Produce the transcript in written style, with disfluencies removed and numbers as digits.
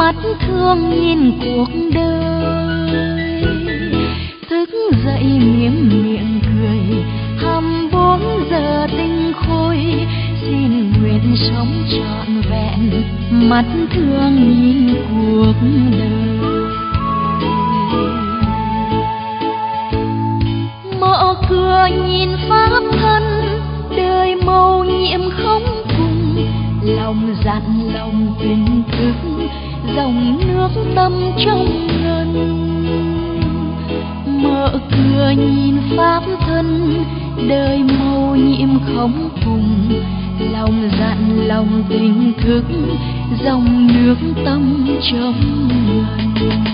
mắt thương nhìn cuộc đời. Thức dậy mỉm miệng cười, 24 giờ tinh khôi, xin nguyện sống trọn vẹn, mắt thương nhìn cuộc đời. Mở cửa nhìn pháp thân, đời mầu nhiệm không cùng, lòng dặn lòng tình thức, dòng nước tâm trong ngân. Mở cửa nhìn pháp thân, đời mầu nhiệm không cùng, lòng dặn lòng tình thức, dòng nước tâm trong ngân.